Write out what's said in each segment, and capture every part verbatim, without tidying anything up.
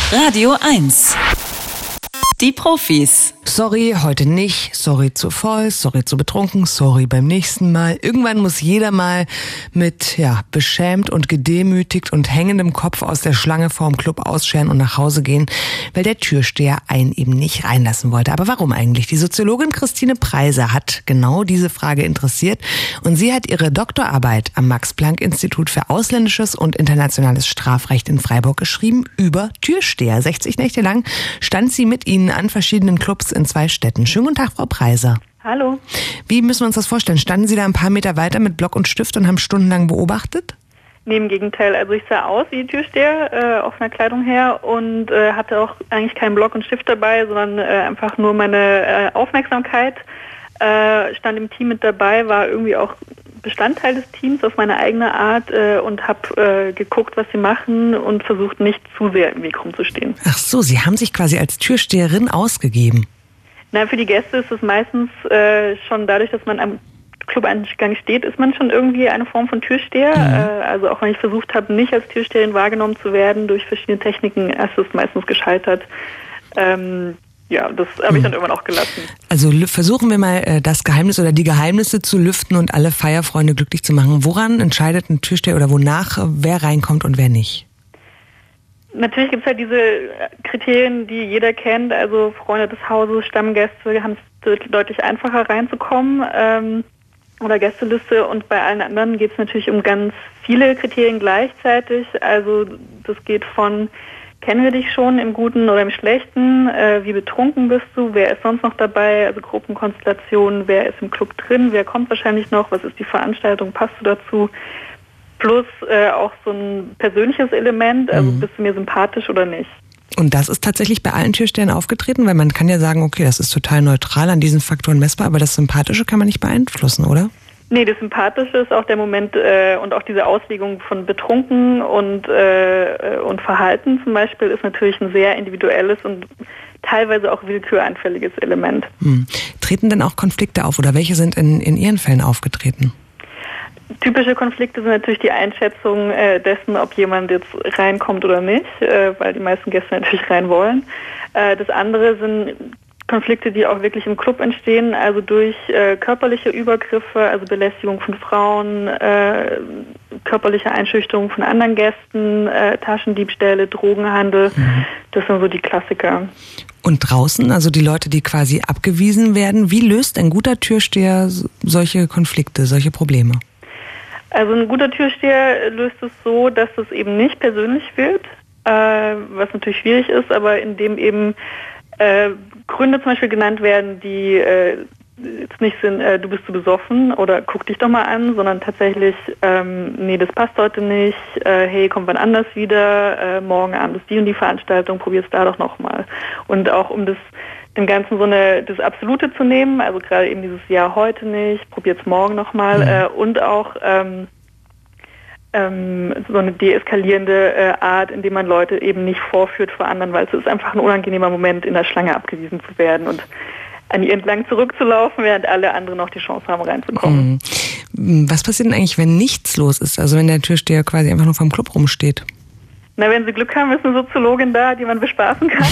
Radio eins. Die Profis. Sorry, heute nicht. Sorry zu voll, sorry zu betrunken, sorry beim nächsten Mal. Irgendwann muss jeder mal mit, ja, beschämt und gedemütigt und hängendem Kopf aus der Schlange vorm Club ausscheren und nach Hause gehen, weil der Türsteher einen eben nicht reinlassen wollte. Aber warum eigentlich? Die Soziologin Christine Preiser hat genau diese Frage interessiert und sie hat ihre Doktorarbeit am Max-Planck-Institut für ausländisches und internationales Strafrecht in Freiburg geschrieben über Türsteher. sechzig Nächte lang stand sie mit ihnen an verschiedenen Clubs in zwei Städten. Schönen guten Tag, Frau Preiser. Hallo. Wie müssen wir uns das vorstellen? Standen Sie da ein paar Meter weiter mit Block und Stift und haben stundenlang beobachtet? Nee, im Gegenteil. Also ich sah aus wie Türsteher, äh, auf meiner Kleidung her und äh, hatte auch eigentlich keinen Block und Stift dabei, sondern äh, einfach nur meine äh, Aufmerksamkeit. Äh, stand im Team mit dabei, war irgendwie auch Bestandteil des Teams auf meine eigene Art äh, und habe äh, geguckt, was sie machen und versucht, nicht zu sehr im Weg rumzustehen. Ach so, Sie haben sich quasi als Türsteherin ausgegeben. Na, für die Gäste ist es meistens äh, schon dadurch, dass man am Clubeingang steht, ist man schon irgendwie eine Form von Türsteher. Mhm. Äh, also auch wenn ich versucht habe, nicht als Türsteherin wahrgenommen zu werden durch verschiedene Techniken, ist es meistens gescheitert. Ähm, Ja, das habe ich dann irgendwann auch gelassen. Also versuchen wir mal das Geheimnis oder die Geheimnisse zu lüften und alle Feierfreunde glücklich zu machen. Woran entscheidet ein Türsteher oder wonach, wer reinkommt und wer nicht? Natürlich gibt es halt diese Kriterien, die jeder kennt. Also Freunde des Hauses, Stammgäste haben es deutlich einfacher reinzukommen ähm, oder Gästeliste. Und bei allen anderen geht es natürlich um ganz viele Kriterien gleichzeitig. Also das geht von: Kennen wir dich schon im Guten oder im Schlechten? Äh, wie betrunken bist du? Wer ist sonst noch dabei? Also Gruppenkonstellationen, wer ist im Club drin? Wer kommt wahrscheinlich noch? Was ist die Veranstaltung? Passt du dazu? Plus äh, auch so ein persönliches Element, also mhm. bist du mir sympathisch oder nicht? Und das ist tatsächlich bei allen Türstehern aufgetreten? Weil man kann ja sagen, okay, das ist total neutral an diesen Faktoren messbar, aber das Sympathische kann man nicht beeinflussen, oder? Nee, das Sympathische ist auch der Moment äh, und auch diese Auslegung von betrunken und, äh, und Verhalten zum Beispiel ist natürlich ein sehr individuelles und teilweise auch willküranfälliges Element. Hm. Treten denn auch Konflikte auf oder welche sind in, in Ihren Fällen aufgetreten? Typische Konflikte sind natürlich die Einschätzung äh, dessen, ob jemand jetzt reinkommt oder nicht, äh, weil die meisten Gäste natürlich rein wollen. Äh, das andere sind Konflikte, die auch wirklich im Club entstehen, also durch äh, körperliche Übergriffe, also Belästigung von Frauen, äh, körperliche Einschüchterung von anderen Gästen, äh, Taschendiebstähle, Drogenhandel, mhm. das sind so die Klassiker. Und draußen, also die Leute, die quasi abgewiesen werden, wie löst ein guter Türsteher solche Konflikte, solche Probleme? Also ein guter Türsteher löst es so, dass es eben nicht persönlich wird, äh, was natürlich schwierig ist, aber indem eben Äh, Gründe zum Beispiel genannt werden, die äh, jetzt nicht sind, äh, du bist zu besoffen oder guck dich doch mal an, sondern tatsächlich, ähm, nee, das passt heute nicht, äh, hey, komm wann anders wieder, äh, morgen Abend ist die und die Veranstaltung, probier's da doch nochmal. Und auch um das dem Ganzen so eine das Absolute zu nehmen, also gerade eben dieses Jahr heute nicht, probier's morgen nochmal mhm. äh, und auch ähm, Ähm, so eine deeskalierende äh, Art, indem man Leute eben nicht vorführt vor anderen, weil es ist einfach ein unangenehmer Moment, in der Schlange abgewiesen zu werden und an ihr entlang zurückzulaufen, während alle anderen noch die Chance haben, reinzukommen. Mhm. Was passiert denn eigentlich, wenn nichts los ist? Also wenn der Türsteher quasi einfach nur vorm Club rumsteht? Na, wenn Sie Glück haben, ist eine Soziologin da, die man bespaßen kann.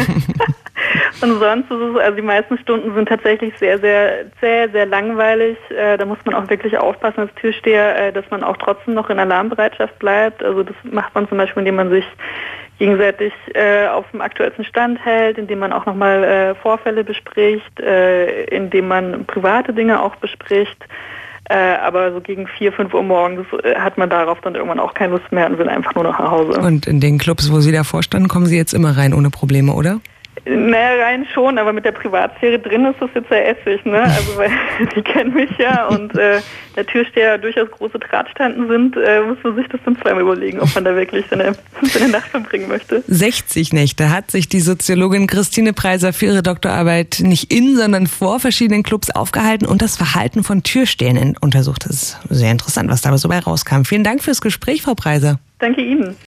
Und sonst ist es, also die meisten Stunden sind tatsächlich sehr, sehr zäh, sehr langweilig. Äh, da muss man auch wirklich aufpassen als Türsteher, äh, dass man auch trotzdem noch in Alarmbereitschaft bleibt. Also das macht man zum Beispiel, indem man sich gegenseitig äh, auf dem aktuellsten Stand hält, indem man auch nochmal äh, Vorfälle bespricht, äh, indem man private Dinge auch bespricht. Äh, aber so gegen vier, fünf Uhr morgens äh, hat man darauf dann irgendwann auch keine Lust mehr und will einfach nur noch nach Hause. Und in den Clubs, wo Sie davor standen, kommen Sie jetzt immer rein ohne Probleme, oder? Naja, rein schon, aber mit der Privatsphäre drin ist das jetzt ja Essig, ne? Also weil die kennen mich ja und äh, der Türsteher durchaus große Drahtstanden sind, äh, muss man sich das dann zweimal überlegen, ob man da wirklich seine, seine Nacht verbringen möchte. sechzig Nächte hat sich die Soziologin Christine Preiser für ihre Doktorarbeit nicht in, sondern vor verschiedenen Clubs aufgehalten und das Verhalten von Türstehern untersucht. Das ist sehr interessant, was dabei so bei rauskam. Vielen Dank fürs Gespräch, Frau Preiser. Danke Ihnen.